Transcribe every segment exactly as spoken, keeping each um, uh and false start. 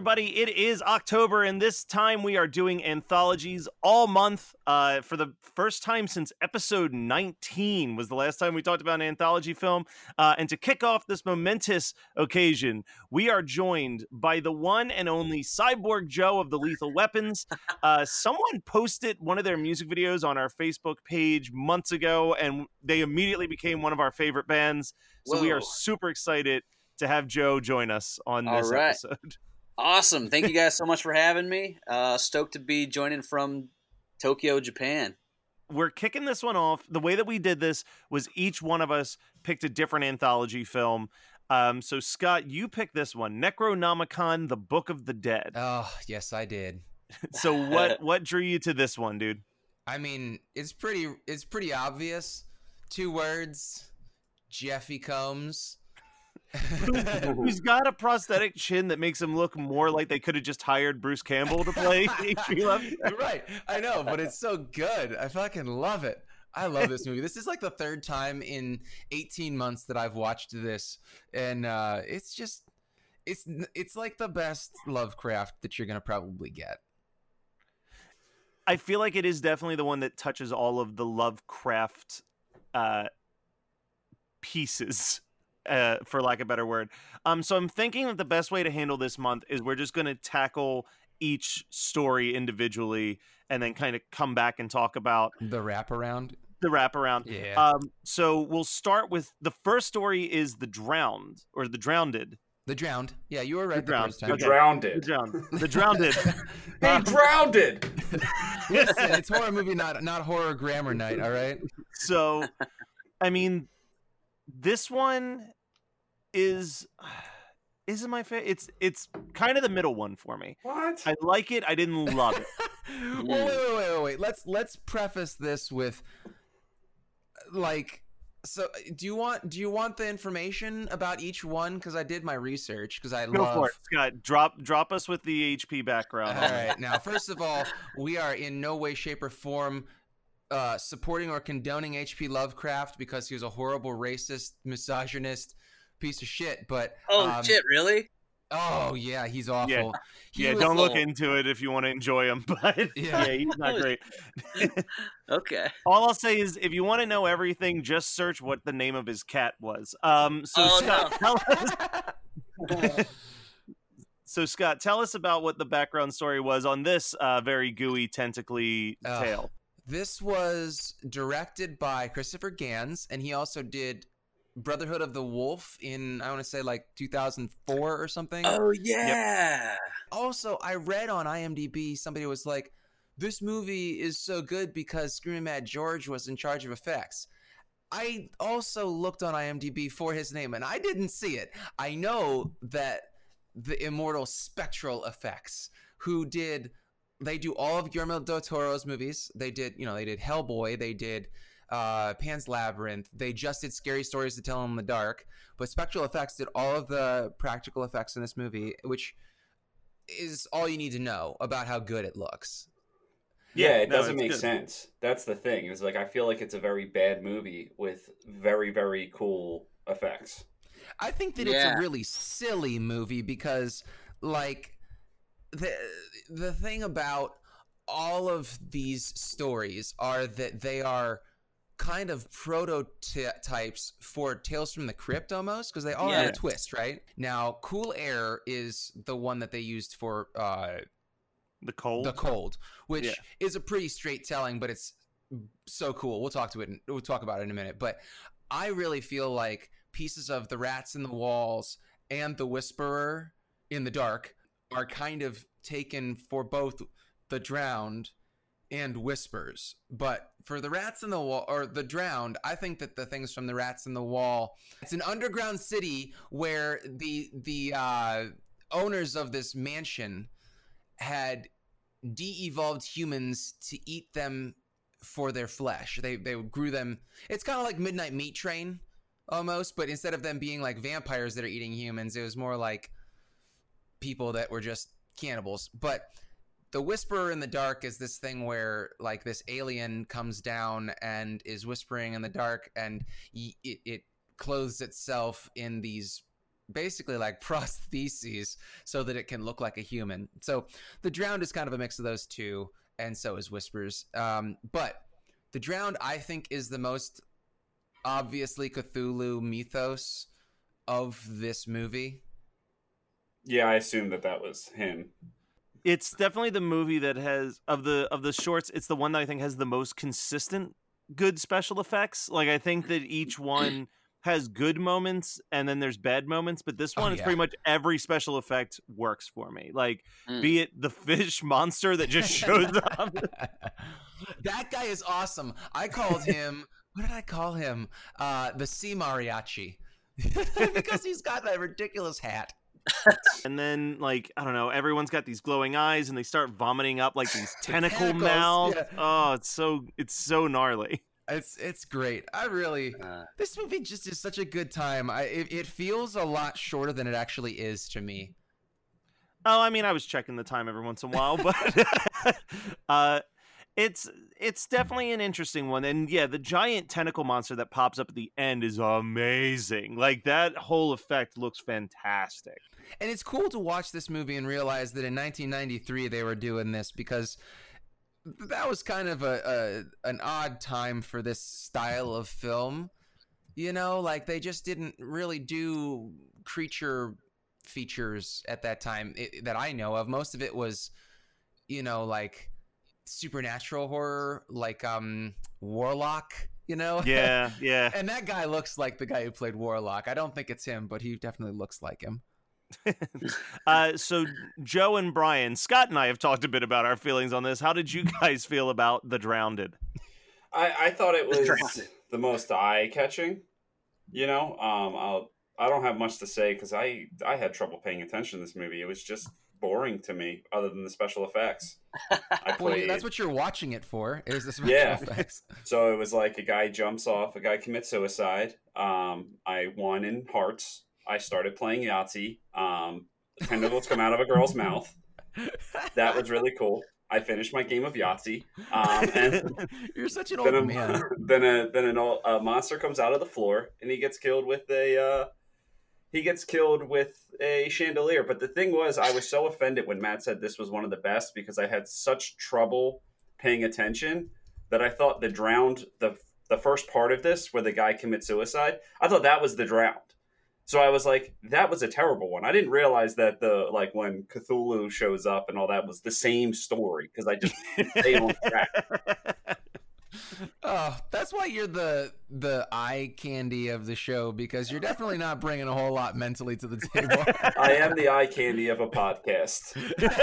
everybody. It is October, and this time we are doing anthologies all month. Uh, for the first time since episode nineteen was the last time we talked about an anthology film. Uh, and to kick off this momentous occasion, we are joined by the one and only Cyborg Joe of the Lethal Weapons. Uh, someone posted one of their music videos on our Facebook page months ago, and they immediately became one of our favorite bands. So Whoa. we are super excited to have Joe join us on this All right. episode. Awesome. Thank you guys so much for having me. Uh, stoked to be joining from Tokyo, Japan. We're kicking this one off. The way that we did this was each one of us picked a different anthology film. Um, so, Scott, you picked this one, Necronomicon, The Book of the Dead. Oh, yes, I did. So what what drew you to this one, dude? I mean, it's pretty it's pretty obvious. Two words, Jeffy Combs. Who's got a prosthetic chin that makes him look more like they could have just hired Bruce Campbell to play H P Lovecraft. Right, I know, but it's so good. I fucking love it. I love this movie. This is like the third time in eighteen months that I've watched this, and uh, it's just it's it's like the best Lovecraft that you're gonna probably get. I feel like it is definitely the one that touches all of the Lovecraft uh, pieces. Uh, for lack of a better word. Um, so I'm thinking that the best way to handle this month is we're just going to tackle each story individually and then kind of come back and talk about the wraparound. The wraparound. Yeah. Um, so we'll start with the first story is The Drowned or The Drowned. The Drowned. Yeah, you were right the, the first time. The okay. Drowned. The Drowned. The Drowned. He um, drowned. Listen, it's horror movie, not not horror grammar night. All right. So, I mean, this one is isn't my favorite. It's it's kind of the middle one for me. What? I like it. I didn't love it. Well, wait, wait, wait, wait, wait. Let's let's preface this with, like, so do you want do you want the information about each one? Because I did my research. Because I Go love. for it, Scott. Drop drop us with the H P background. All right. Now, first of all, we are in no way, shape, or form uh, supporting or condoning H P Lovecraft because he was a horrible racist, misogynist piece of shit. But Oh, um, shit, really? Oh yeah, he's awful. Yeah, He yeah was- don't look into it if you want to enjoy him, but yeah, Yeah. he's not great. Okay. All I'll say is, if you want to know everything, just search what the name of his cat was. Um, so Oh, Scott, no. tell us. So Scott, tell us about what the background story was on this uh, very gooey, tentacly Ugh. tale. This was directed by Christopher Gans, and he also did Brotherhood of the Wolf in, I want to say, like two thousand four or something. Oh, yeah. Also, I read on IMDb, somebody was like, this movie is so good because Screaming Mad George was in charge of effects. I also looked on IMDb for his name, and I didn't see it. I know that the immortal Spectral Effects, who did, they do all of Guillermo del Toro's movies. They did, you know, they did Hellboy, they did uh, Pan's Labyrinth. They just did Scary Stories to Tell in the Dark. But Spectral Effects did all of the practical effects in this movie, which is all you need to know about how good it looks. Yeah, it no, doesn't it's make good. sense. That's the thing. It's like I feel like it's a very bad movie with very, very cool effects. I think that it's Yeah. a really silly movie because, like, the the thing about all of these stories are that they are kind of prototypes for Tales from the Crypt almost, because they all have Yeah. a twist, right? Now, Cool Air is the one that they used for uh, The cold. The Cold, which Yeah. is a pretty straight telling, but it's so cool. We'll talk to it. In, we'll talk about it in a minute. But I really feel like pieces of The Rats in the Walls and The Whisperer in the Dark are kind of taken for both The Drowned and Whispers. But for The Rats in the Wall or The Drowned, I think that the things from The Rats in the Wall, it's an underground city where the the uh, owners of this mansion had de-evolved humans to eat them for their flesh. They they grew them. It's kind of like Midnight Meat Train almost, but instead of them being like vampires that are eating humans, it was more like people that were just cannibals. But The Whisperer in the Dark is this thing where like this alien comes down and is whispering in the dark, and y- it, it clothes itself in these basically like prostheses so that it can look like a human. So The Drowned is kind of a mix of those two, and so is Whispers. Um, but The Drowned, I think, is the most obviously Cthulhu mythos of this movie. Yeah, I assumed that that was him. It's definitely the movie that has of the of the shorts. It's the one that I think has the most consistent good special effects. Like I think that each one has good moments and then there's bad moments, but this one Oh, is yeah. pretty much every special effect works for me. Like Mm. be it the fish monster that just shows up. That guy is awesome. I called him, what did I call him? Uh, the sea mariachi. Because he's got that ridiculous hat. And then, like, I don't know, everyone's got these glowing eyes and they start vomiting up like these The tentacle tentacles, mouths. yeah. Oh, it's so it's so gnarly. It's it's great. I really Uh, this movie just is such a good time. I it, it feels a lot shorter than it actually is to me. Oh, I mean, I was checking the time every once in a while, but uh, it's it's definitely an interesting one. And yeah, the giant tentacle monster that pops up at the end is amazing. Like that whole effect looks fantastic. And it's cool to watch this movie and realize that in nineteen ninety-three they were doing this because that was kind of a, a an odd time for this style of film. You know, like they just didn't really do creature features at that time it, that I know of. Most of it was, you know, like supernatural horror, like um Warlock, you know? Yeah, yeah. And that guy looks like the guy who played Warlock. I don't think it's him, but he definitely looks like him. uh, so Joe and Brian, Scott and I have talked a bit about our feelings on this. How did you guys feel about The Drowned? I, I thought it The was Drowned. the most eye catching. You know, um, I'll I don't have much to say because I I had trouble paying attention to this movie. It was just boring to me, other than the special effects. I Well, played, that's what you're watching it for, is the special Yeah. effects. so it was like a guy jumps off, a guy commits suicide. Um, I won in hearts. I started playing Yahtzee. Um, tentacles come out of a girl's mouth. That was really cool. I finished my game of Yahtzee. Um, and You're such an then old a, man. then a then an, old- a monster comes out of the floor and he gets killed with a uh, he gets killed with a chandelier. But the thing was, I was so offended when Matt said this was one of the best because I had such trouble paying attention that I thought the drowned the the first part of this where the guy commits suicide, I thought that was the drowned. So I was like, that was a terrible one. I didn't realize that the like when Cthulhu shows up and all that was the same story because I just stayed on track. Oh, that's why you're the the eye candy of the show, because you're definitely not bringing a whole lot mentally to the table. I am the eye candy of a podcast.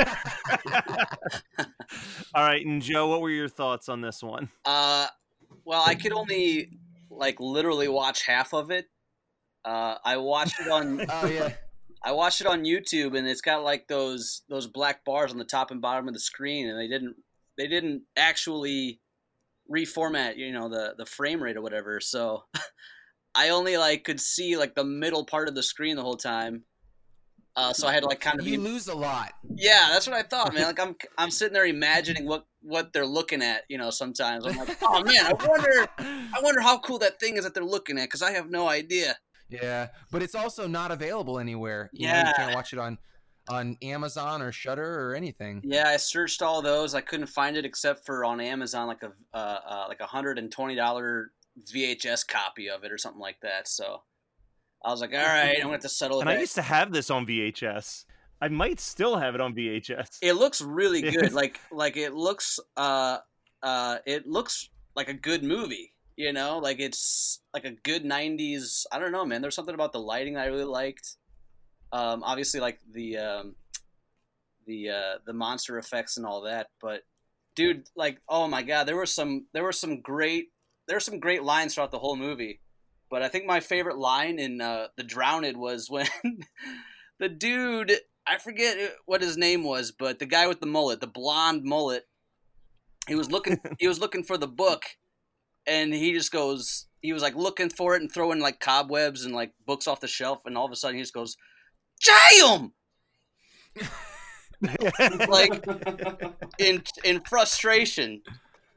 All right, and Joe, what were your thoughts on this one? Uh, well, I could only like literally watch half of it. Uh, I watched it on Oh yeah. I watched it on YouTube, and it's got like those those black bars on the top and bottom of the screen, and they didn't they didn't actually reformat, you know, the the frame rate or whatever. So I only like could see like the middle part of the screen the whole time. Uh, so I had to like kind of You be, lose a lot. yeah, that's what I thought, man. Like I'm I'm sitting there imagining what what they're looking at, you know. Sometimes I'm like, oh man, I wonder I wonder how cool that thing is that they're looking at, because I have no idea. Yeah, but it's also not available anywhere. You know, Yeah. you can't watch it on on Amazon or Shudder or anything. Yeah, I searched all those. I couldn't find it except for on Amazon, like a uh, uh, like a hundred and twenty dollar V H S copy of it or something like that. So I was like, all right, I'm gonna have to settle And it. I used to have this on V H S. I might still have it on V H S. It looks really good. like like it looks uh uh it looks like a good movie. You know, like it's like a good nineties. I don't know, man. There's something about the lighting that I really liked. Um, obviously, like the um, the uh, the monster effects and all that. But dude, like, oh my god, there were some there were some great there were some great lines throughout the whole movie. But I think my favorite line in uh, The Drowned was when the dude, I forget what his name was, but the guy with the mullet, the blonde mullet, he was looking he was looking for the book. And he just goes, he was like looking for it and throwing like cobwebs and like books off the shelf. And all of a sudden he just goes, "Jam!" Like in in frustration.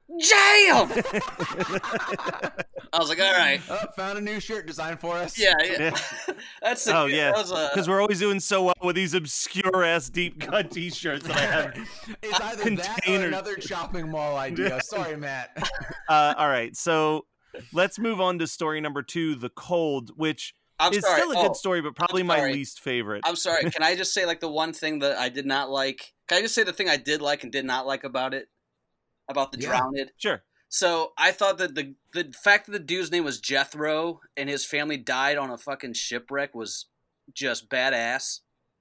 Jam! I was like, all right. Oh, found a new shirt designed for us. Yeah, yeah. Yeah. That's the, Oh yeah, that was a, because we're always doing so well with these obscure ass deep cut T-shirts that I have. It's either that or Containers. another chopping mall idea. Sorry, Matt. Uh, all right, so let's move on to story number two, The Cold, which I'm is sorry. still a Oh, good story, but probably I'm my sorry. least favorite. I'm sorry. Can I just say like the one thing that I did not like? Can I just say the thing I did like and did not like about it? About the Yeah. drowned? Sure. So I thought that the the fact that the dude's name was Jethro and his family died on a fucking shipwreck was just badass.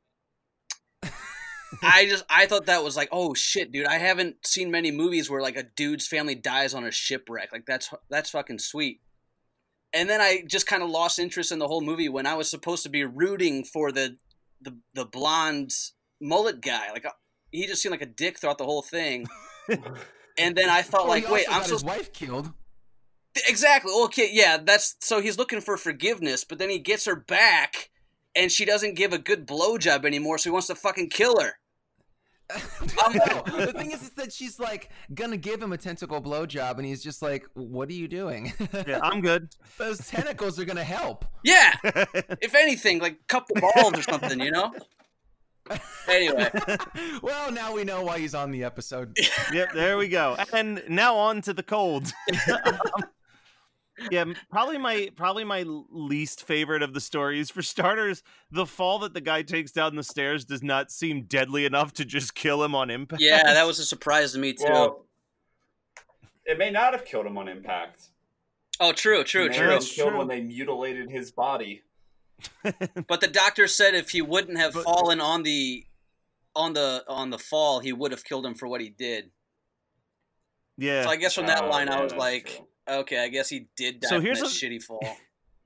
I just I thought that was like, oh shit, dude. I haven't seen many movies where like a dude's family dies on a shipwreck. Like that's that's fucking sweet. And then I just kind of lost interest in the whole movie when I was supposed to be rooting for the the the blonde mullet guy. Like he just seemed like a dick throughout the whole thing. And then I thought, Well, like, he wait, also I'm got so his wife killed. exactly okay, yeah. That's so he's looking for forgiveness, but then he gets her back, and she doesn't give a good blowjob anymore, so he wants to fucking kill her. No, the thing is, is that she's like gonna give him a tentacle blowjob, and he's just like, "What are you doing?" Yeah, I'm good. Those tentacles are gonna help. Yeah, if anything, like cup the balls or something, you know. Anyway, Well, now we know why he's on the episode. Yep, there we go. And now on to The Cold. Um, yeah, probably my probably my least favorite of the stories. For starters, the fall that the guy takes down the stairs does not seem deadly enough to just kill him on impact. yeah, that was a surprise to me too. Well, it may not have killed him on impact. Oh, true, true, It may true. have That's killed true. when they mutilated his body. But the doctor said if he wouldn't have But- fallen on the on the on the fall, he would have killed him for what he did. Yeah. So I guess from that Oh, line, yeah, I was that's like, true. okay, I guess he did die So from here's that a- shitty fall.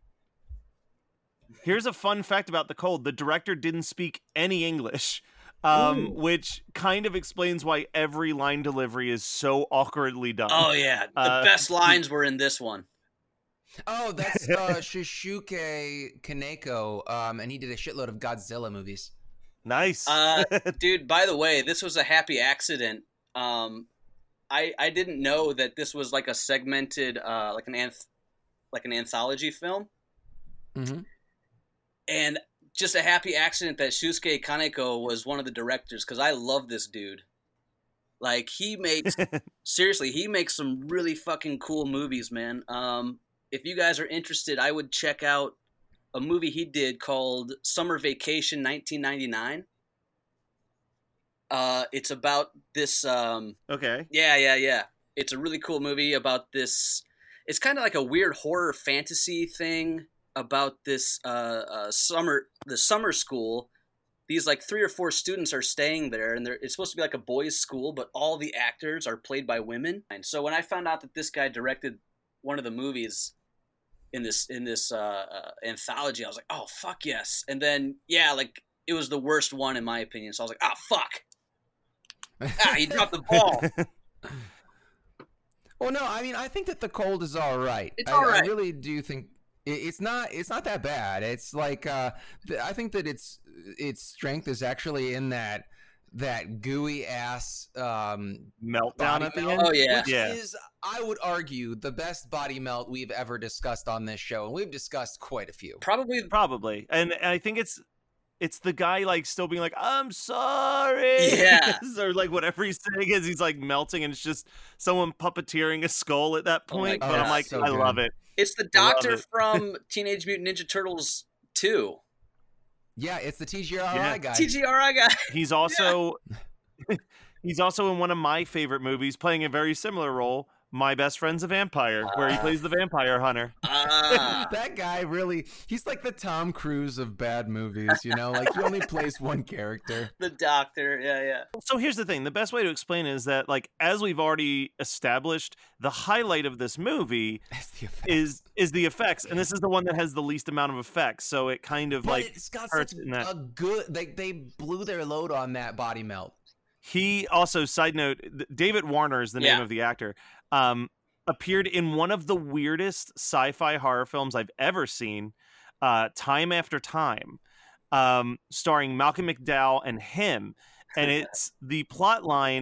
Here's a fun fact about The Cold. The director didn't speak any English, um, Ooh. which kind of explains why every line delivery is so awkwardly done. Oh yeah, the Uh, best lines were in this one. Oh, that's uh, Shishuke Kaneko, um, and he did a shitload of Godzilla movies. Nice. Uh, dude, by the way, this was a happy accident. Um, I I didn't know that this was like a segmented, uh, like an anth- like an anthology film, Mm-hmm. and just a happy accident that Shusuke Kaneko was one of the directors because I love this dude. Like he makes seriously, he makes some really fucking cool movies, man. Um, if you guys are interested, I would check out a movie he did called Summer Vacation nineteen ninety-nine. Uh, it's about this. Um, Okay. yeah, yeah, yeah. It's a really cool movie about this. It's kind of like a weird horror fantasy thing about this uh, uh, summer, the summer school. These like three or four students are staying there, and they're, it's supposed to be like a boys' school, but all the actors are played by women. And so when I found out that this guy directed one of the movies in this in this uh, uh, anthology, I was like, oh fuck yes! And then yeah, like it was the worst one in my opinion. So I was like, ah fuck, ah he dropped the ball. Well, no, I mean, I think that The Cold is all right. It's I, all right. I really do think it, it's not. It's not that bad. It's like uh, th- I think that its its strength is actually in that that gooey ass um, Meltdown body at the melt, end. Oh, yeah. which Yeah. is, I would argue, the best body melt we've ever discussed on this show, and we've discussed quite a few. Probably Probably. And, and I think it's it's the guy like still being like, I'm sorry. Yeah. or like whatever he's saying is he's like melting and it's just someone puppeteering a skull at that Oh my point. but God. I'm like, So I good. love it. it's the I love doctor it. from Teenage Mutant Ninja Turtles two. Yeah, it's the T G R I Yeah. guy. T G R I guy. He's also he's also in one of my favorite movies playing a very similar role, My Best Friend's a Vampire, where he Ah. plays the vampire hunter. Ah. That guy really, he's like the Tom Cruise of bad movies, you know? Like, he only plays one character. The doctor. Yeah, yeah. So here's the thing. The best way to explain it is that, like, as we've already established, the highlight of this movie That's the effect. is is the effects, and this is the one that has the least amount of effects. So it kind of But like it's got hurts such in that. a good, they, they blew their load on that body melt. He also, side note, th- David Warner is the name Yeah. of the actor. Um, appeared in one of the weirdest sci-fi horror films I've ever seen, uh, Time After Time, um, starring Malcolm McDowell and him. And it's the plot line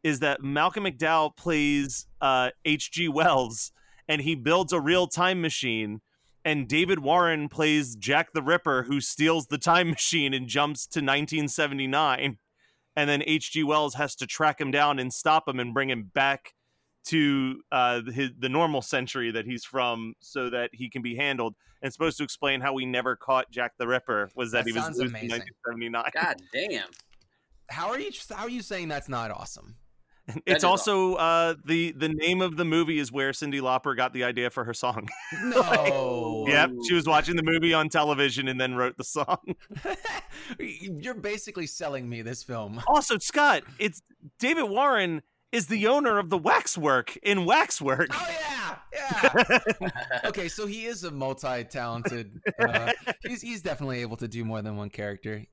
is that Malcolm McDowell plays uh, H G Wells, and he builds a real time machine. And David Warren plays Jack the Ripper, who steals the time machine and jumps to nineteen seventy-nine. And then H G Wells has to track him down and stop him and bring him back to uh, his, the normal century that he's from so that he can be handled. And it's supposed to explain how we never caught Jack the Ripper, was that, That he was sounds loose amazing. in nineteen seventy-nine. God damn. How are you? How are you saying that's not awesome? It's is also uh, the the name of the movie is where Cyndi Lauper got the idea for her song. No. Yep, she was watching the movie on television and then wrote the song. You're basically selling me this film. Also, Scott, it's David Warren is the owner of the Waxwork in Waxwork. Oh yeah, yeah. Okay, so he is a multi-talented. Uh, he's he's definitely able to do more than one character.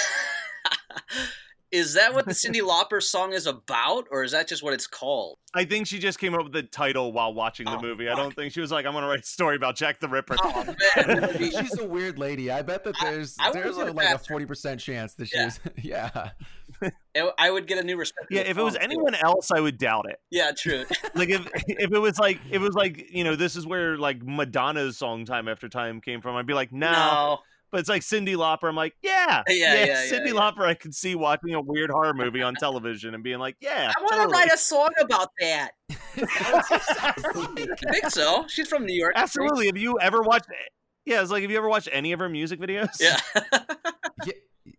Is that what the Cyndi Lauper song is about, or is that just what it's called? I think she just came up with the title while watching the Oh, movie. I fuck. don't think she was like, I'm going to write a story about Jack the Ripper. Oh man, that would be- She's a weird lady. I bet that I- there's I would there's have a, put it like a past her. forty percent chance that Yeah. she's yeah. I would get a new respect. for Yeah, the if it was song, too. anyone else, I would doubt it. Yeah, true. Like if if it was like it was like, you know, this is where like Madonna's song Time After Time came from, I'd be like, no. No. But it's like Cyndi Lauper. I'm like, yeah, Yeah, yeah, yeah, Cyndi yeah. Lauper. I could see watching a weird horror movie on television and being like, yeah, I want to totally. write a song about that. Sounds like- I think so. She's from New York. Absolutely. Have you ever watched? Yeah, it's like, have you ever watched any of her music videos? Yeah. yeah.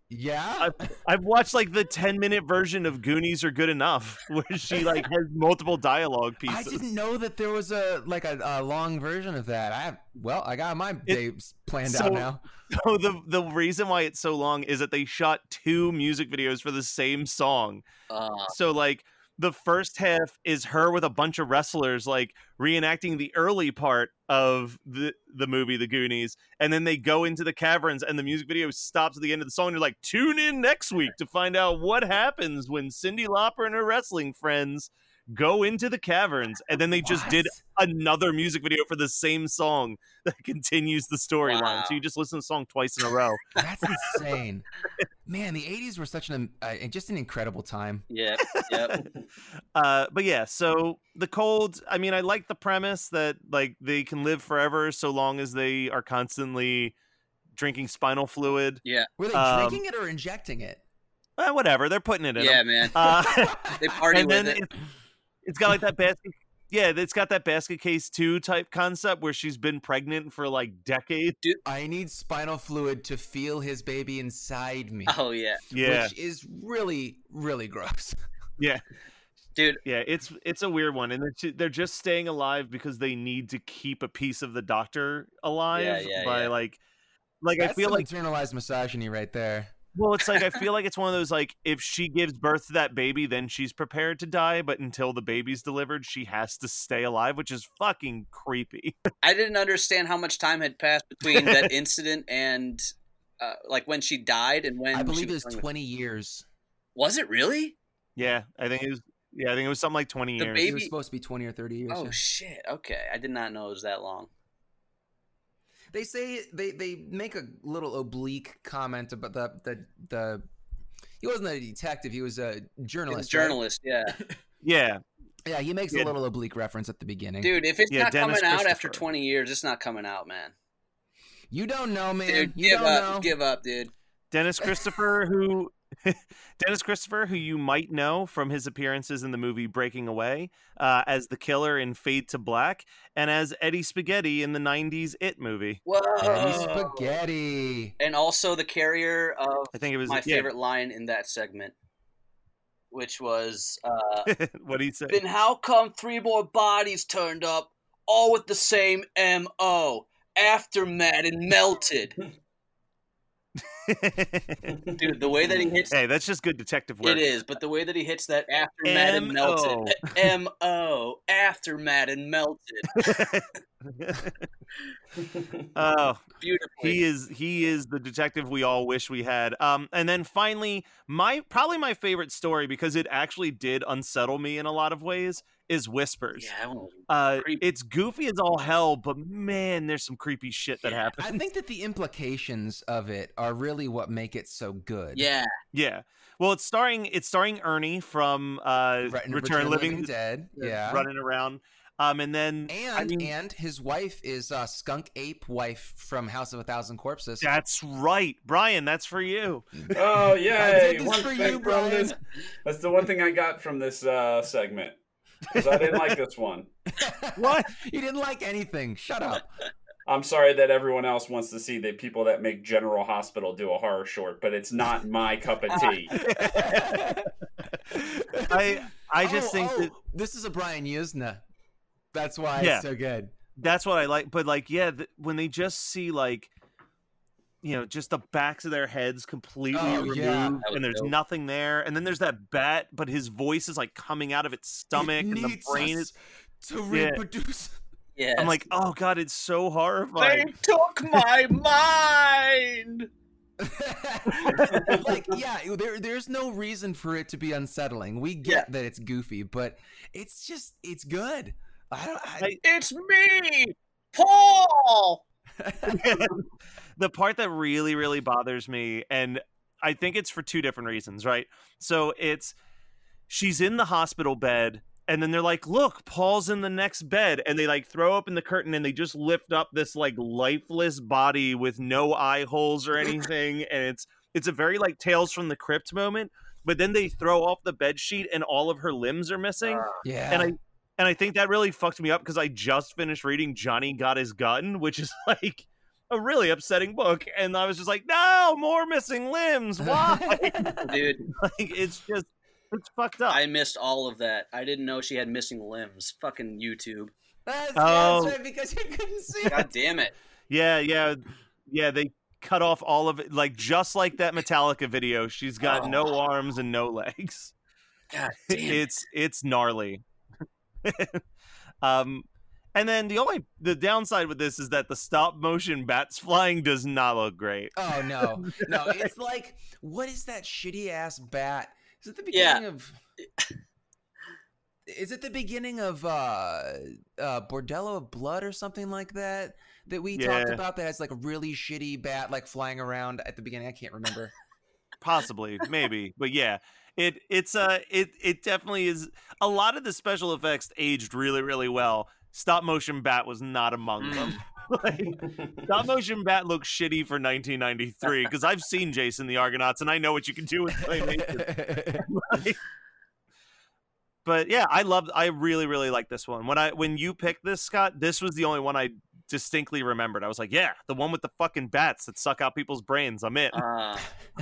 Yeah. I've watched like the ten minute version of Goonies Are Good Enough, where she like has multiple dialogue I pieces. didn't know that there was a like a, a long version of that. I have well, I got my days planned so- out now. So the the reason why it's so long is that they shot two music videos for the same song. Uh, So like the first half is her with a bunch of wrestlers like reenacting the early part of the the movie The Goonies, and then they go into the caverns and the music video stops at the end of the song. They're like, tune in next week to find out what happens when Cyndi Lauper and her wrestling friends go into the caverns. And then they just What? did another music video for the same song that continues the storyline. Wow. So you just listen to the song twice in a row. That's insane. Man, the eighties were such an uh, just an incredible time. yep. Yep. Uh, but yeah, so the cold, I mean, I like the premise that like they can live forever so long as they are constantly drinking spinal fluid. Yeah. Were they Um, drinking it or injecting it? Eh, whatever, they're putting it in. Yeah, them. man. Uh, They party and with then it. it, it's got like that basket. Yeah, it's got that basket case two type concept where she's been pregnant for like decades. I need spinal fluid to feel his baby inside me. Oh yeah, Yeah, Which is really, really gross. yeah, dude. yeah. It's it's a weird one, and they're ju- they're just staying alive because they need to keep a piece of the doctor alive Yeah, yeah, by yeah. like, like That's I feel some like. internalized misogyny right there. Well, it's like I feel like it's one of those like if she gives birth to that baby, then she's prepared to die, but until the baby's delivered, she has to stay alive, which is fucking creepy. I didn't understand how much time had passed between that incident and uh, like when she died and when I she believe it was pregnant. twenty years. Was it really? Yeah, I think it was. Yeah, I think it was something like twenty The years. baby- It was supposed to be twenty or thirty years. Oh yeah. shit. Okay, I did not know it was that long. They say they they make a little oblique comment about the the the. He wasn't a detective. He was a journalist. right? Journalist, yeah, Yeah, Yeah, he makes Yeah. a little oblique reference at the beginning. dude. If it's Yeah, not Dennis coming out after Christopher. twenty years, it's not coming out, man. You don't know, man. Dude, you give don't up, know. give up, dude. Dennis Christopher, who Dennis Christopher, who you might know from his appearances in the movie Breaking Away, uh, as the killer in Fade to Black, and as Eddie Spaghetti in the nineties It movie. Whoa. Eddie Spaghetti. And also the carrier of I think it was my yeah. favorite line in that segment, which was, uh, What he said. then how come three more bodies turned up, all with the same M O? Aftermath and melted. Dude, the way that he hits Hey, that's just good detective work. it is, but the way that he hits that aftermath and M O. melted. M O. Aftermath and melted. Oh, Beautifully. he is he is the detective we all wish we had. Um, and then finally, my probably my favorite story because it actually did unsettle me in a lot of ways is Whispers. Yeah, that one was Uh, creepy. it's goofy as all hell, but man, there's some creepy shit that Yeah. happens. I think that the implications of it are really what make it so good. yeah. Yeah. Well, it's starring it's starring Ernie from uh, Right, Return, Return Living, Living Dead. Yeah. running around. Um, and then And I mean, and his wife is uh, Skunk Ape wife from House of a Thousand Corpses. that's right, Brian. That's for you. Oh I yay! did this One for thing you, from Brian. this. That's the one thing I got from this uh, segment. Because I didn't like this one. What? You didn't like anything. Shut up. I'm sorry that everyone else wants to see the people that make General Hospital do a horror short, but it's not my cup of tea. I I just Oh, think oh, that this is a Brian Yuzna. That's why Yeah. it's so good. that's what I like. But like, yeah, th- when they just see like, you know, just the backs of their heads completely Oh, removed, yeah. That was and there's dope. nothing there, and then there's that bat, but his voice is like coming out of its stomach, It and the needs brain us is. to Yeah. reproduce. Yeah. I'm like, oh god, it's so they horrifying. took my mind. Like, yeah, there, there's no reason for it to be unsettling. We get Yeah. that it's goofy, but it's just, it's good. I don't. I, I- It's me, Paul. The part that really, really bothers me, and I think it's for two different reasons, right? So it's she's in the hospital bed, and then they're like, look, Paul's in the next bed, and they like throw open the curtain and they just lift up this like lifeless body with no eye holes or anything, and it's it's a very like Tales from the Crypt moment. But then they throw off the bed sheet and all of her limbs are missing, yeah. and I and I think that really fucked me up because I just finished reading Johnny Got His Gun, which is like a really upsetting book, and I was just like, no, more missing limbs. Why? Dude, Like, it's just it's fucked up. I missed all of that. I didn't know she had missing limbs. Fucking YouTube. That's, Oh. that's right, because you couldn't see it. God damn it. Yeah, yeah, yeah. They cut off all of it, like just like that Metallica video. She's got Oh. no arms and no legs. God damn it. It's it's gnarly. um, and then the only the downside with this is that the stop motion bats flying does not look great. Oh no, no! It's like, what is that shitty ass bat? Is it the Yeah. beginning of? Is it the beginning of uh, uh, Bordello of Blood or something like that that we talked Yeah. about? That has like a really shitty bat like flying around at the beginning. I can't remember. Possibly, maybe, but yeah, it it's uh it it definitely is. A lot of the special effects aged really really well. Stop motion bat was not among them. Like, stop motion bat looks shitty for nineteen ninety-three because I've seen Jason the Argonauts and I know what you can do with claymation. Like, but yeah, I love. I really really like this one. When I when you picked this, Scott, this was the only one I distinctly remembered. I was like, yeah, the one with the fucking bats that suck out people's brains. I'm in. Uh,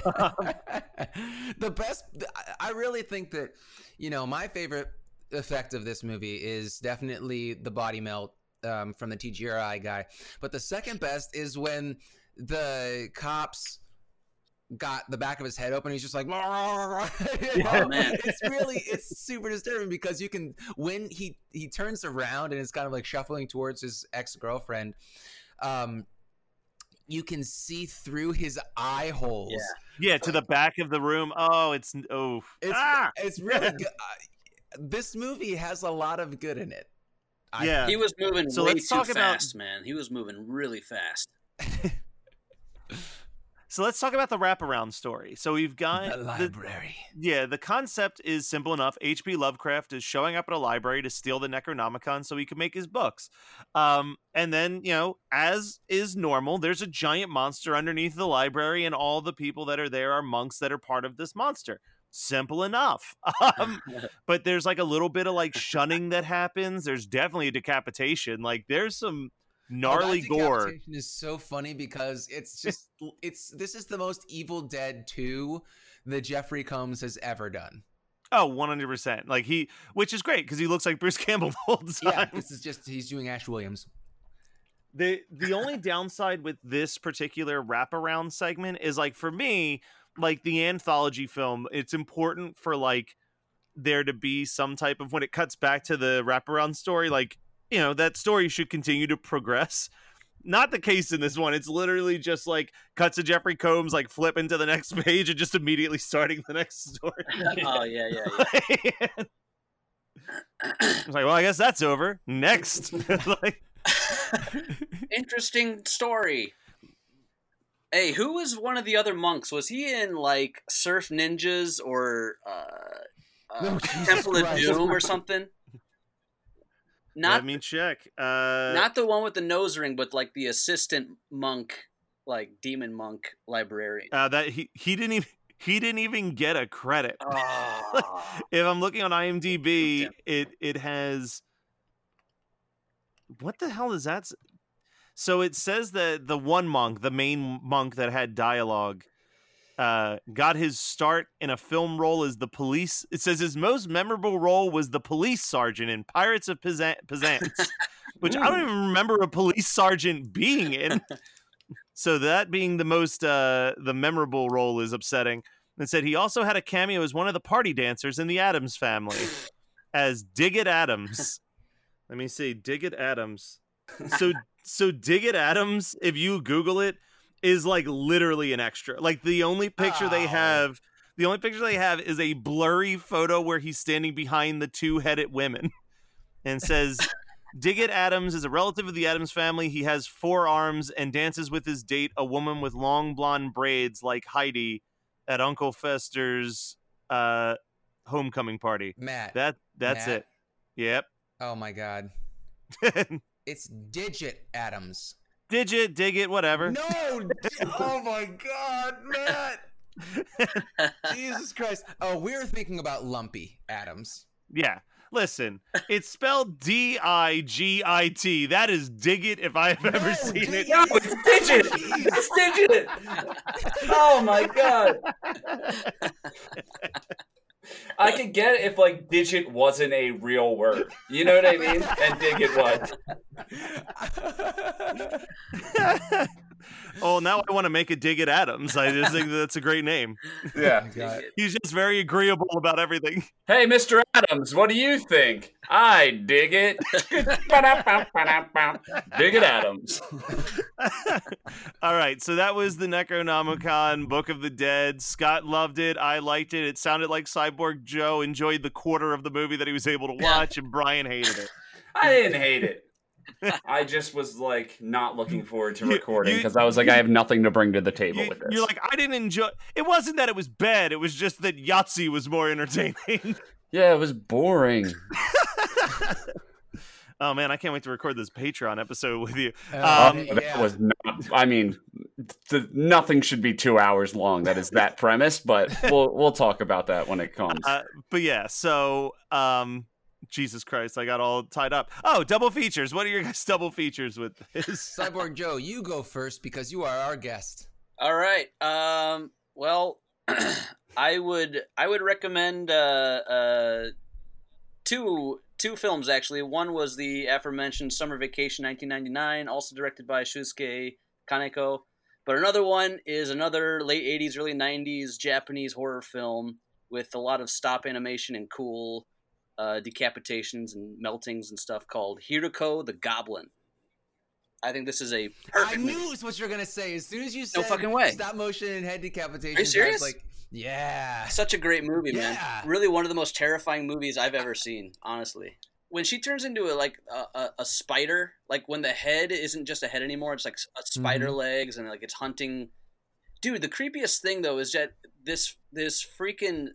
The best, I really think that, you know, my favorite effect of this movie is definitely the body melt um, from the T G R I guy. But the second best is when the cops got the back of his head open. He's just like, you know? Oh, man. It's really, it's super disturbing because you can, when he, he turns around and is kind of like shuffling towards his ex-girlfriend, um, you can see through his eye holes. Yeah. Yeah, to the back of the room. Oh, it's oh, It's ah! it's really good. Uh, this movie has a lot of good in it. I- Yeah. he was moving So way let's too talk about- fast, man. He was moving really fast. So let's talk about the wraparound story. So we've got the the- library. yeah, the concept is simple enough. H P Lovecraft is showing up at a library to steal the Necronomicon so he can make his books. Um, and then, you know, as is normal, there's a giant monster underneath the library, and all the people that are there are monks that are part of this monster. Simple enough. Um, but there's like a little bit of like shunning that happens. There's definitely a decapitation. Like there's some gnarly Oh, that gore. decapitation is so funny because it's just it's this is the most Evil Dead two that Jeffrey Combs has ever done. Oh, one hundred percent. Like he, which is great because he looks like Bruce Campbell the whole Yeah, time. this is just he's doing Ash Williams. The the only downside with this particular wraparound segment is like for me, like the anthology film, it's important for like there to be some type of when it cuts back to the wraparound story, like, you know, that story should continue to progress. Not the case in this one. It's literally just like cuts to Jeffrey Combs like flipping to the next page and just immediately starting the next story. Oh yeah, yeah, yeah. It's like, well, I guess that's over. Next. Like, Interesting story. Hey, who was one of the other monks? Was he in like Surf Ninjas or uh, uh, No, Jesus Temple of Christ. Doom or something? Not Let me check. Uh, not the one with the nose ring, but like the assistant monk, like demon monk librarian. uh, that he he didn't even he didn't even get a credit. Oh. If I'm looking on IMDb, Damn. it it has. What the hell is that? s- So it says that the one monk, the main monk that had dialogue, uh, got his start in a film role as the police. It says his most memorable role was the police sergeant in Pirates of Pizan- Penzance, which I don't even remember a police sergeant being in. So that being the most uh, the memorable role is upsetting. And said he also had a cameo as one of the party dancers in the Addams Family as Diggit Adams. Let me see, Diggit Adams. So so Diggit Adams, if you Google it, is like literally an extra. Like the only picture they Oh. have, the only picture they have is a blurry photo where he's standing behind the two-headed women, and says, "Diggit Adams is a relative of the Adams family. He has four arms and dances with his date, a woman with long blonde braids like Heidi, at Uncle Fester's uh, homecoming party." Matt. That that's Matt. it. Yep. Oh my God. It's Digit Adams. Digit, dig it, whatever. No. Oh my God, Matt. Jesus Christ. Oh, we were thinking about Lumpy Adams. Yeah. Listen, it's spelled D I G I T. That is dig it if I have ever No, seen it. dig No, it's Digit. Jeez. It's Digit. Oh my god. I could get it if like digit wasn't a real word. You know what I mean? And dig it was. Oh, now I want to make a dig at Adams. I just think that's a great name. Yeah. God. He's just very agreeable about everything. Hey, Mister Adams, what do you think? I dig it. Dig it, Adams. All right, so that was the Necronomicon Book of the Dead. Scott loved it. I liked it. It sounded like Cyborg Joe enjoyed the quarter of the movie that he was able to watch, and Brian hated it. I didn't hate it. I just was like not looking forward to You- recording you- because I was like, I have nothing to bring to the table You, with this. you're like, I didn't enjoy. It wasn't that it was bad. It was just that Yahtzee was more entertaining. yeah, it was boring. Oh man, I can't wait to record this Patreon episode with you. Uh, Um, Oh, that yeah. was not. I mean, th- nothing should be two hours long. That is that premise, but we'll we'll talk about that when it comes. Uh, but yeah, so um, Jesus Christ, I got all tied up. Oh, double features. What are your guys' double features with this? Cyborg Joe, you go first because you are our guest. All right. Um. Well, I would I would recommend uh, uh, two two films actually. One was the aforementioned Summer Vacation nineteen ninety-nine, also directed by Shusuke Kaneko. But another one is another late eighties, early nineties Japanese horror film with a lot of stop animation and cool uh, decapitations and meltings and stuff called Hiruko the Goblin. I think this is a perfect I movie. knew it's what you were gonna say. As soon as you said No fucking way. stop motion and head decapitation, Are you serious? I was like, yeah. Such a great movie, man. Yeah. Really one of the most terrifying movies I've ever seen, honestly. When she turns into a like a, a, a spider, like when the head isn't just a head anymore, it's like a spider Mhm. legs and like it's hunting. Dude, the creepiest thing though is that this this freaking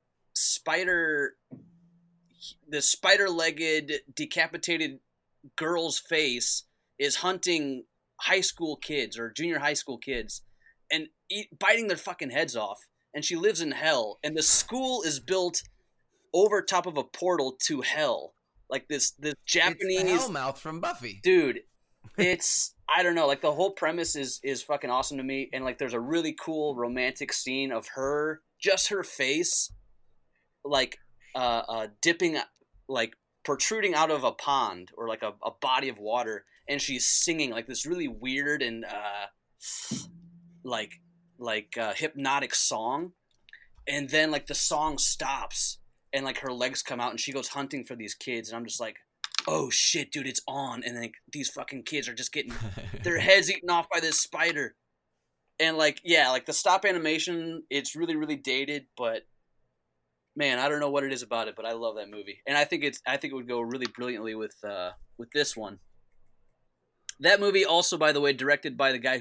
spider this spider-legged decapitated girl's face is hunting high school kids or junior high school kids and eat, biting their fucking heads off. And she lives in hell. And the school is built over top of a portal to hell. Like this, this It's the Japanese Hellmouth from Buffy. dude. It's I don't know. Like the whole premise is is fucking awesome to me. And like there's a really cool romantic scene of her, just her face, like uh, uh dipping, like protruding out of a pond or like a, a body of water, and she's singing like this really weird and uh like like uh, hypnotic song, and then like the song stops and like her legs come out and she goes hunting for these kids, and I'm just like, oh shit, dude, it's on. And like these fucking kids are just getting their heads eaten off by this spider. And like, yeah, like the stop animation, it's really, really dated, but man, I don't know what it is about it, but I love that movie. And I think it's I think it would go really brilliantly with uh with this one. That movie also, by the way, directed by the guy who did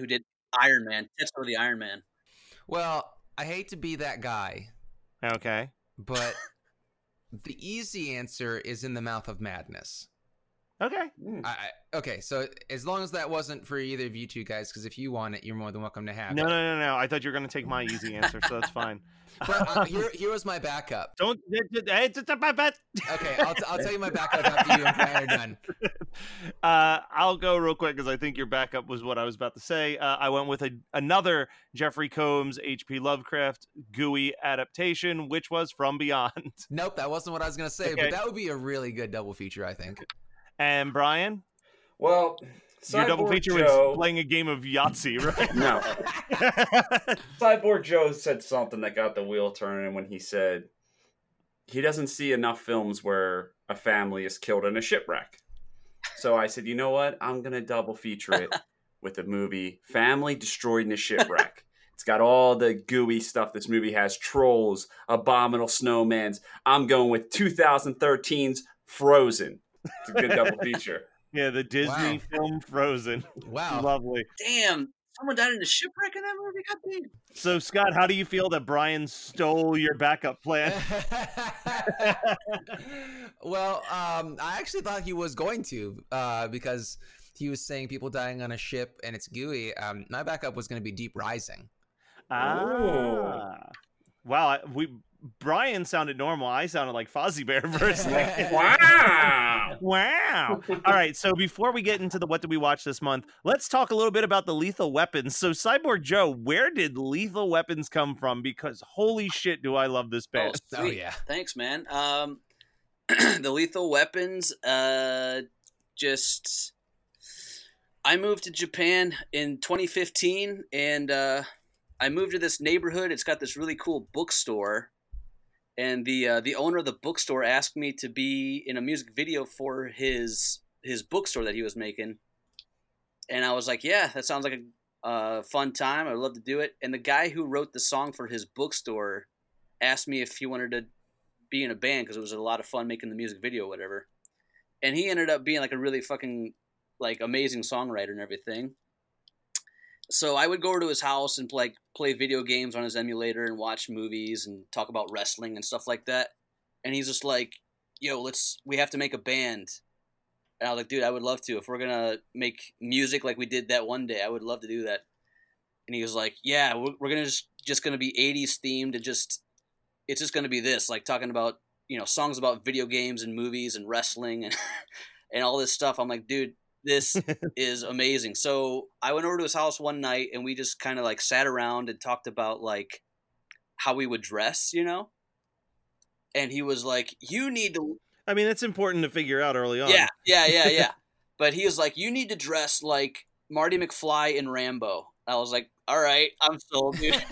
Iron Man. Tetsuo the Iron Man. Well, I hate to be that guy, Okay. but the easy answer is In the Mouth of Madness. Okay. Mm. I, I, okay, so as long as that wasn't for either of you two guys, because if you want it, you're more than welcome to have No, it. no, no, no. I thought you were going to take my easy answer, so that's fine. But uh, here, here was my backup. Don't. Okay, I'll, t- I'll tell you my backup after you and Brian are done. Uh, I'll go real quick because I think your backup was what I was about to say. Uh, I went with a, another Jeffrey Combs H P Lovecraft Gooey adaptation, which was From Beyond. Nope, that wasn't what I was going to say, Okay. but that would be a really good double feature, I think. And Brian, Well, your double Cyborg feature Joe, was playing a game of Yahtzee, right? No. Cyborg Joe said something that got the wheel turning when he said he doesn't see enough films where a family is killed in a shipwreck. So I said, you know what? I'm going to double feature it with the movie Family Destroyed in a Shipwreck. It's got all the gooey stuff this movie has. Trolls, abominable snowmans. I'm going with twenty thirteen's Frozen. It's a good double feature. Yeah, the Disney Wow. film Frozen. Wow. Lovely. Damn, someone died in a shipwreck in that movie. God damn. So, Scott, how do you feel that Brian stole your backup plan? Well, um, I actually thought he was going to, uh, because he was saying people dying on a ship and it's gooey. Um, my backup was going to be Deep Rising. Ah. Wow, I- we Brian sounded normal. I sounded like Fozzie Bear for a second. Wow. Wow. All right, so before we get into the what did we watch this month, let's talk a little bit about the Lethal Weapons. So, Cyborg Joe, where did Lethal Weapons come from? Because holy shit, do I love this Oh, band. Oh, sweet. yeah. Thanks, man. Um, the Lethal Weapons. Uh, just I moved to Japan in twenty fifteen, and uh, I moved to this neighborhood. It's got this really cool bookstore, and the uh, the owner of the bookstore asked me to be in a music video for his his bookstore that he was making, and I was like, "Yeah, that sounds like a uh, fun time. I'd love to do it." And the guy who wrote the song for his bookstore asked me if he wanted to be in a band because it was a lot of fun making the music video, or whatever. And he ended up being like a really fucking like amazing songwriter and everything. So I would go over to his house and like play video games on his emulator and watch movies and talk about wrestling and stuff like that. And he's just like, "Yo, let's we have to make a band." And I was like, "Dude, I would love to. If we're gonna make music like we did that one day, I would love to do that." And he was like, "Yeah, we're, we're gonna just just gonna be eighties themed and just it's just gonna be this, like talking about you know songs about video games and movies and wrestling and and all this stuff." I'm like, "Dude, this is amazing." So I went over to his house one night and we just kind of like sat around and talked about like how we would dress, you know? And he was like, "You need to," I mean, it's important to figure out early on. yeah, yeah, yeah, yeah. But he was like, "You need to dress like Marty McFly in Rambo." I was like, "All right, I'm sold, dude."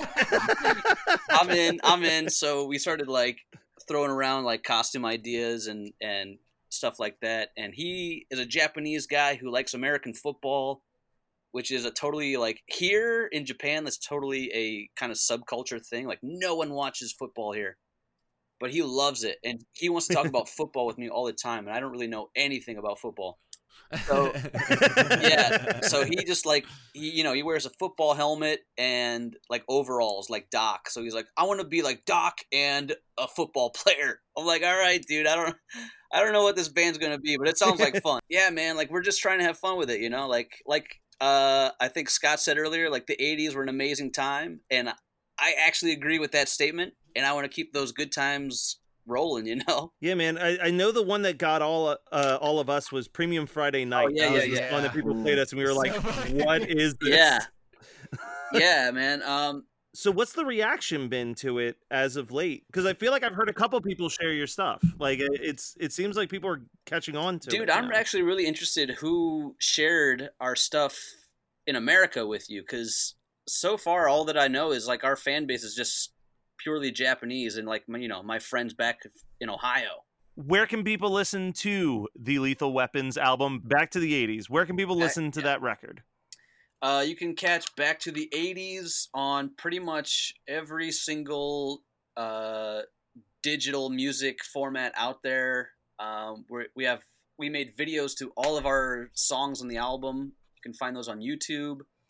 I'm in, I'm in. So we started like throwing around like costume ideas and, and stuff like that. And he is a Japanese guy who likes American football, which is a totally like here in Japan, that's totally a kind of subculture thing. Like no one watches football here, but he loves it. And he wants to talk about football with me all the time. And I don't really know anything about football. So yeah, so he just like he, you know, he wears a football helmet and like overalls, like Doc. So he's like, "I want to be like Doc and a football player." I'm like, "All right, dude. I don't, I don't know what this band's gonna be, but it sounds like fun." Yeah, man. Like we're just trying to have fun with it, you know. Like, like uh, I think Scott said earlier, like the eighties were an amazing time, and I actually agree with that statement. And I want to keep those good times rolling, you know. Yeah, man. I, I know the one that got all uh, all of us was Premium Friday Night. Oh, yeah, That was yeah, the yeah. one that people played us, and we were So like, fucking- "What is this?" Yeah, yeah, man. Um, So, what's the reaction been to it as of late? Because I feel like I've heard a couple people share your stuff. Like it- it's it seems like people are catching on to it. Dude, I'm now. actually really interested who shared our stuff in America with you, because so far all that I know is like our fan base is just purely Japanese and like my- you know my friends back in Ohio. Where can people listen to the Lethal Weapons album, Back to the eighties? Where can people Uh, listen to that record? Uh, you can catch Back to the eighties on pretty much every single uh, digital music format out there. Um, we we have we made videos to all of our songs on the album. You can find those on YouTube.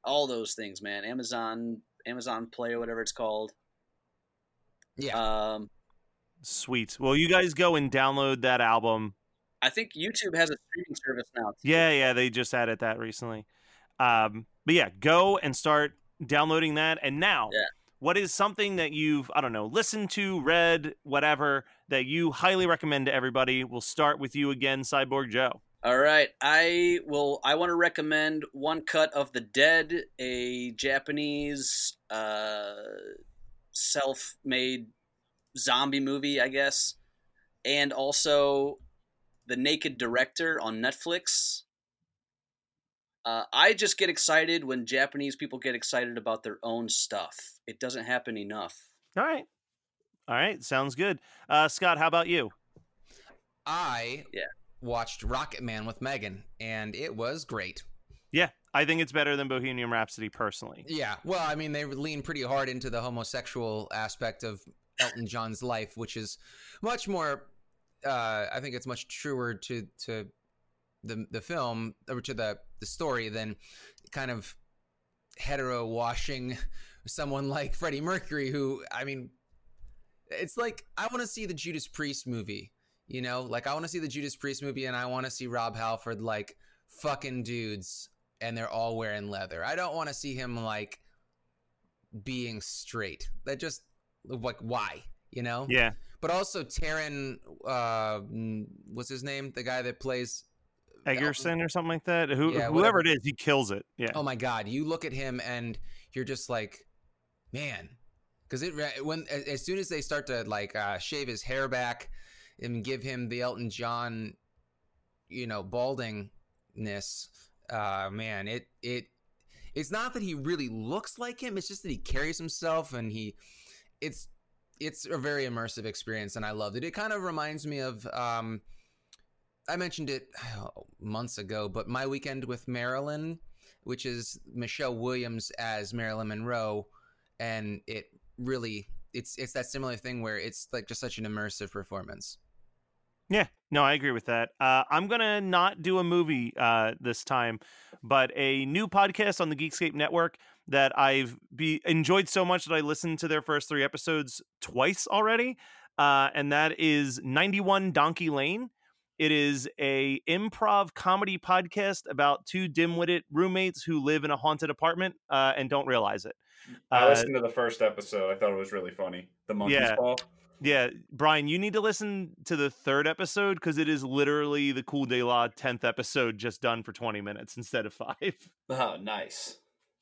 all those things, man. Amazon, Amazon Play or whatever it's called. Yeah. Um, Sweet. Well, you guys go and download that album. I think YouTube has a streaming service now. Too. Yeah, yeah, they just added that recently. Um, but yeah, go and start downloading that. And now, Yeah. what is something that you've, I don't know, listened to, read, whatever, that you highly recommend to everybody? We'll start with you again, Cyborg Joe. All right, I will. I want to recommend One Cut of the Dead, a Japanese uh, self-made zombie movie, I guess, and also The Naked Director on Netflix. Uh, I just get excited when Japanese people get excited about their own stuff. It doesn't happen enough. All right. All right. Sounds good. Uh, Scott, how about you? I Yeah. watched Rocket Man with Megan, and it was great. Yeah, I think it's better than Bohemian Rhapsody, personally. Yeah, well, I mean, they lean pretty hard into the homosexual aspect of Elton John's life, which is much more, uh, I think it's much truer to to the the film, or to the, the story, than kind of hetero washing someone like Freddie Mercury, who, I mean, it's like, I want to see the Judas Priest movie, you know? Like, I want to see the Judas Priest movie, and I want to see Rob Halford, like, fucking dudes, and they're all wearing leather. I don't want to see him, like, being straight. That just, like, why, you know? Yeah. But also Taron, uh, what's his name? The guy that plays Egerton or something like that. Who, Yeah, whoever whatever. it is, he kills it. Yeah. Oh my God! You look at him and you're just like, man, because it when as soon as they start to like uh, shave his hair back and give him the Elton John, you know, baldingness, uh, man, it it it's not that he really looks like him. It's just that he carries himself, and he it's it's a very immersive experience, and I loved it. It kind of reminds me of. Um, I mentioned it oh, months ago, but My Weekend with Marilyn, which is Michelle Williams as Marilyn Monroe, and it really it's it's that similar thing where it's like just such an immersive performance. Yeah, no, I agree with that. Uh, I'm gonna not do a movie uh, this time, but a new podcast on the Geekscape Network that I've be enjoyed so much that I listened to their first three episodes twice already, uh, and that is ninety-one Donkey Lane. It is a improv comedy podcast about two dim-witted roommates who live in a haunted apartment uh, and don't realize it. I Uh, listened to the first episode. I thought it was really funny. The monkey's Yeah. paw. Yeah, Brian, you need to listen to the third episode because it is literally the Cool De La tenth episode just done for twenty minutes instead of five. Oh, nice.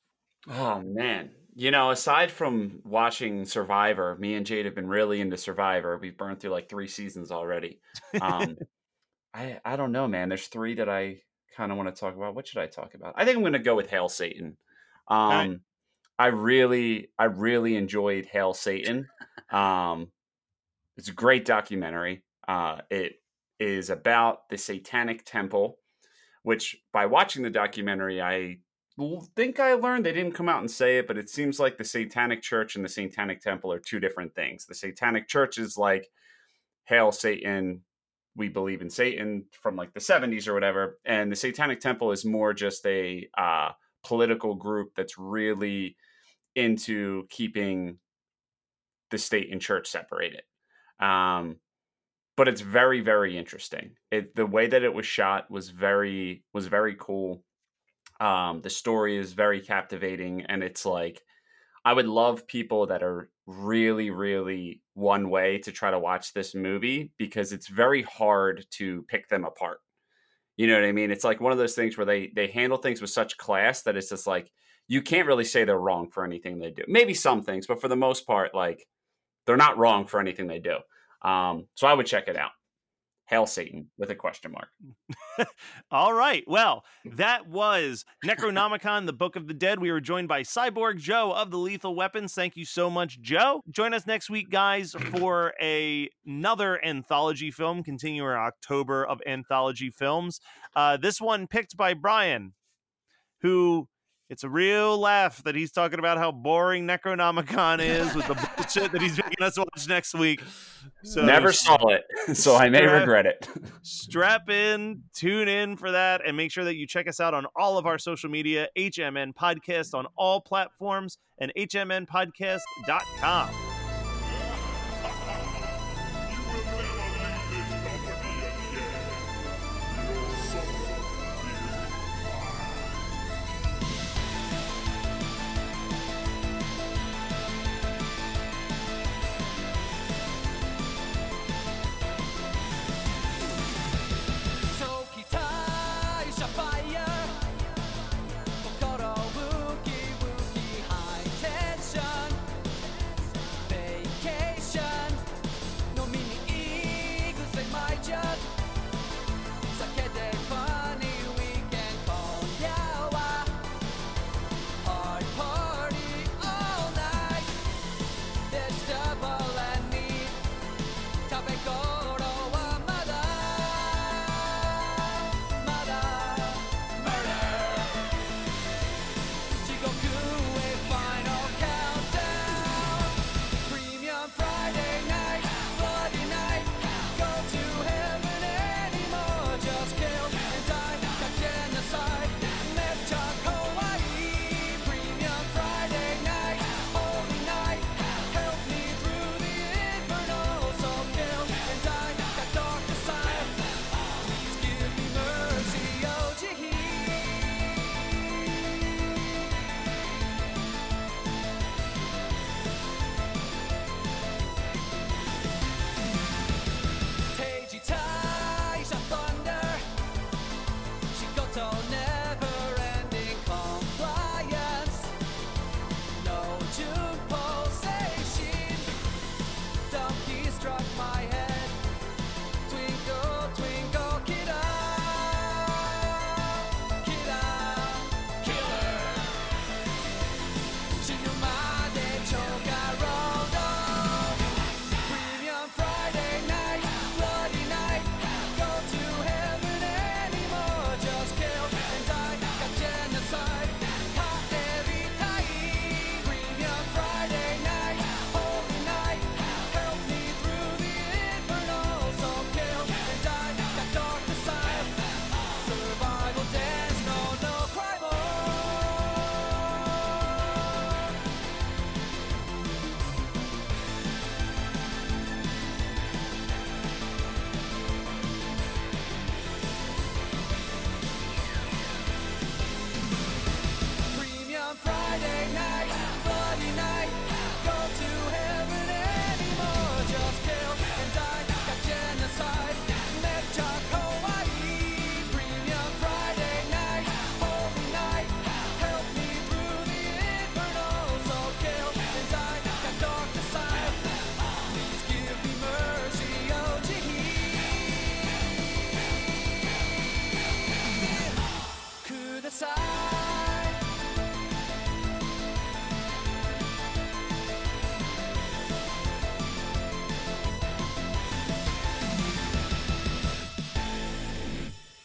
Oh, man. You know, aside from watching Survivor, me and Jade have been really into Survivor. We've burned through like three seasons already. Um, I I don't know, man. There's three that I kind of want to talk about. What should I talk about? I think I'm going to go with Hail Satan. Um, right. I really, I really enjoyed Hail Satan. Um, it's a great documentary. Uh, it is about the Satanic Temple, which by watching the documentary, I l- think I learned they didn't come out and say it, but it seems like the Satanic Church and the Satanic Temple are two different things. The Satanic Church is like, Hail Satan, we believe in Satan from like the seventies or whatever. And the Satanic Temple is more just a uh, political group that's really into keeping the state and church separated. Um, but it's very, very interesting. It, the way that it was shot was very, was very cool. Um, the story is very captivating, and it's like, I would love people that are really, really one way to try to watch this movie because it's very hard to pick them apart. You know what I mean? It's like one of those things where they they handle things with such class that it's just like, you can't really say they're wrong for anything they do. Maybe some things, but for the most part, like, they're not wrong for anything they do. Um, so I would check it out. Hail Satan with a question mark. All right. Well, that was Necronomicon, the Book of the Dead. We were joined by Cyborg Joe of the Lethal Weapons. Thank you so much, Joe. Join us next week, guys, for a, another anthology film, continuing our October of anthology films. Uh, this one picked by Brian, who... It's a real laugh that he's talking about how boring Necronomicon is with the bullshit that he's making us watch next week. So Never saw it, so I may strap- regret it. Strap in, tune in for that, and make sure that you check us out on all of our social media, H M N Podcast on all platforms, and H M N podcast dot com.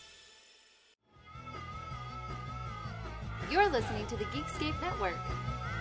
You're listening to the Geekscape Network.